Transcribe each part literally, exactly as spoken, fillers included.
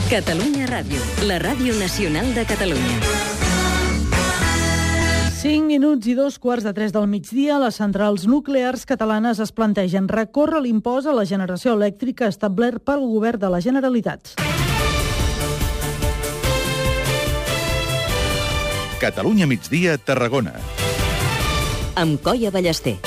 Catalunya Ràdio, la ràdio nacional de Catalunya. cinc minuts i dos quarts de tres del migdia, les centrals nuclears catalanes es plantegen recórrer l'impost a la generació elèctrica establert pel govern de la Generalitat. Catalunya migdia, Tarragona. Amb Coia Ballester.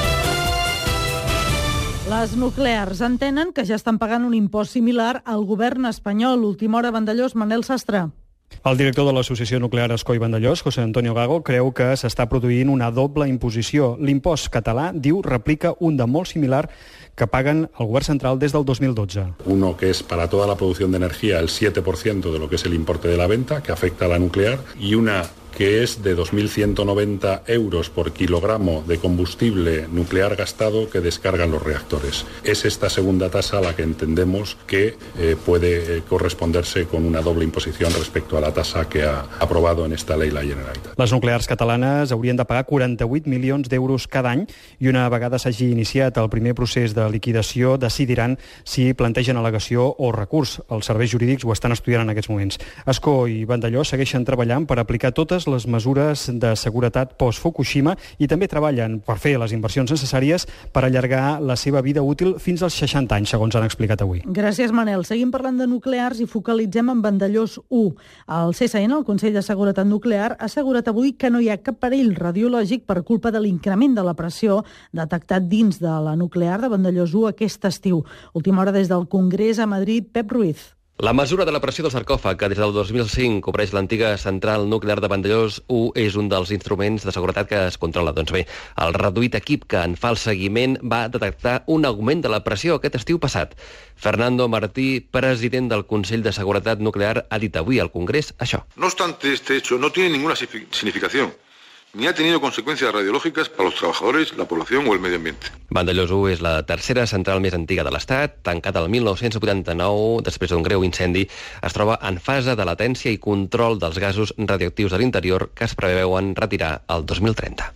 Les nuclears entenen que ja estan pagant un impost similar al govern espanyol. Última hora, Vandellós, Manel Sastre. El director de l'Associació Nuclear Ascó i Vandellós, José Antonio Gago, creu que s'està produint una doble imposició. L'impost català, diu, replica un de molt similar que paguen el govern central des del dos mil dotze. Uno que es para toda la producción de energía el siete por ciento de lo que es el importe de la venta, que afecta a la nuclear, y una que es de dos mil ciento noventa euros por kilogramo de combustible nuclear gastado que descargan los reactores. Es esta segunda tasa la que entendemos que eh, puede eh, corresponderse con una doble imposición respecto a la tasa que ha aprobado en esta ley la Generalitat. Les nuclears catalanes haurien de pagar quaranta-vuit milions d'euros cada any i una vegada s'hagi iniciat el primer procés de liquidació decidiran si plantegen al·legació o recurs. Els serveis jurídics ho estan estudiant en aquests moments. Ascó i Vandellós segueixen treballant per aplicar totes les mesures de seguretat post-Fukushima i també treballen per fer les inversions necessàries per allargar la seva vida útil fins als seixanta anys, segons han explicat avui. Gràcies, Manel. Seguim parlant de nuclears i focalitzem en Vandellós u. El C S N, el Consell de Seguretat Nuclear, ha assegurat avui que no hi ha cap perill radiològic per culpa de l'increment de la pressió detectat dins de la nuclear de Vandellós u aquest estiu. Última hora des del Congrés a Madrid, Pep Ruiz. La mesura de la pressió del sarcòfag, que des del dos mil cinc cobreix l'antiga central nuclear de Vandellós u, és un dels instruments de seguretat que es controla. Doncs bé, el reduït equip que en fa el seguiment va detectar un augment de la pressió aquest estiu passat. Fernando Martí, president del Consell de Seguretat Nuclear, ha dit avui al Congrés això. No obstante, este hecho no tiene ninguna significación, ni ha tenido consecuencias radiológicas para los trabajadores, la población o el medio ambiente. Vandellós u és la tercera central més antiga de l'Estat, tancada el mil nou-cents vuitanta-nou després d'un greu incendi. Es troba en fase de latència i control dels gasos radioactius de l'interior que es preveuen retirar el dos mil trenta.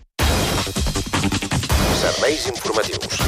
Serveis informatius.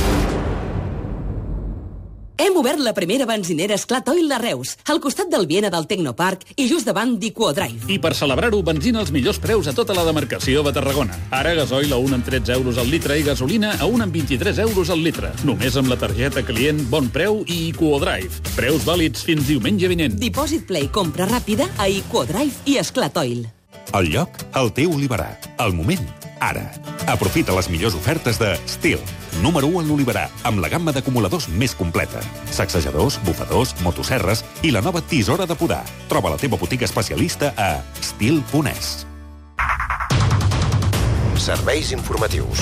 Hem obert la primera benzinera Esclat Oil de Reus, al costat del Viena del Tecnopark i just davant d'Equodrive. I per celebrar-ho, benzina als millors preus a tota la demarcació de Tarragona. Ara gasoil a un amb tretze euros al litre i gasolina a un amb vint-i-tres euros al litre. Només amb la targeta client Bon Preu i Equodrive. Preus vàlids fins diumenge vinent. Dipòsit Play, compra ràpida a Equodrive i Esclat Oil. El lloc, el teu Oliverà. El moment, ara. Aprofita les millors ofertes de Stihl, número u en l'Oliverà, amb la gamma d'acumuladors més completa. Sacsejadors, bufadors, motosserres i la nova tisora de podar. Troba la teva botiga especialista a stihl punt es. Serveis informatius.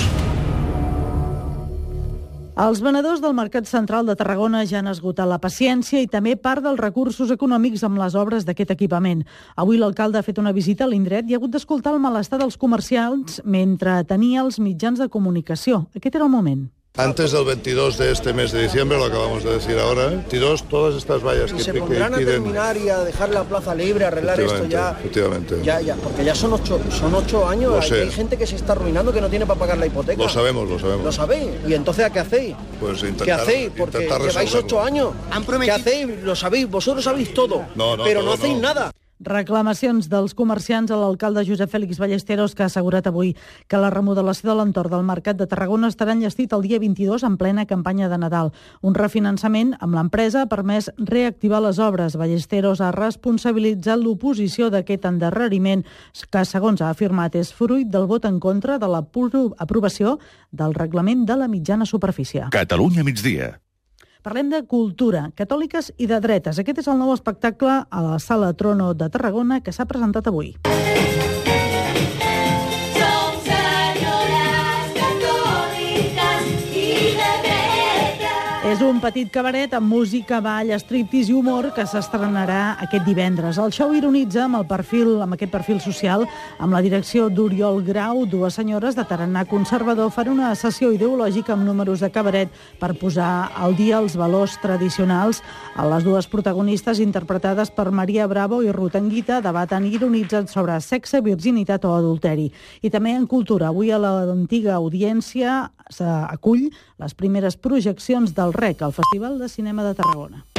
Els venedors del Mercat Central de Tarragona ja han esgotat la paciència i també part dels recursos econòmics amb les obres d'aquest equipament. Avui l'alcalde ha fet una visita a l'indret i ha hagut d'escoltar el malestar dels comerciants mentre tenia els mitjans de comunicació. Aquest era el moment. Antes del veintidós de este mes de diciembre, lo acabamos de decir ahora, veintidós, todas estas vallas que, se que pondrán piden... a terminar y a dejar la plaza libre, a arreglar esto ya. Efectivamente. Ya, ya, porque ya son ocho, son ocho años, lo hay, sé. hay gente que se está arruinando, que no tiene para pagar la hipoteca. Lo sabemos, lo sabemos. Lo sabéis. ¿Y entonces a qué hacéis? Pues intentar, ¿Qué hacéis? Porque intentar lleváis ocho años. ¿Qué hacéis? Lo sabéis, vosotros sabéis todo, no, no, pero todo no hacéis no. nada. Reclamacions dels comerciants a l'alcalde Josep Félix Ballesteros, que ha assegurat avui que la remodelació de l'entorn del Mercat de Tarragona estarà enllestit el dia vint-i-dos en plena campanya de Nadal. Un refinançament amb l'empresa ha permès reactivar les obres. Ballesteros ha responsabilitzat l'oposició d'aquest endarreriment que, segons ha afirmat, és fruit del vot en contra de l'aprovació del reglament de la mitjana superfície. Catalunya migdia. Parlem de cultura, catòliques i de dretes. Aquest és el nou espectacle a la Sala Trono de Tarragona que s'ha presentat avui. És un petit cabaret amb música, ball, striptease i humor que s'estrenarà aquest divendres. El show ironitza amb el perfil, amb aquest perfil social, amb la direcció d'Oriol Grau. Dues senyores de tarannà conservador fan una sessió ideològica amb números de cabaret per posar al dia els valors tradicionals. Les dues protagonistes, interpretades per Maria Bravo i Ruth Anguita, debaten i ironitzen sobre sexe, virginitat o adulteri. I també en cultura. Avui a l'antiga audiència s'acull les primeres projeccions del R E C, el Festival de Cinema de Tarragona.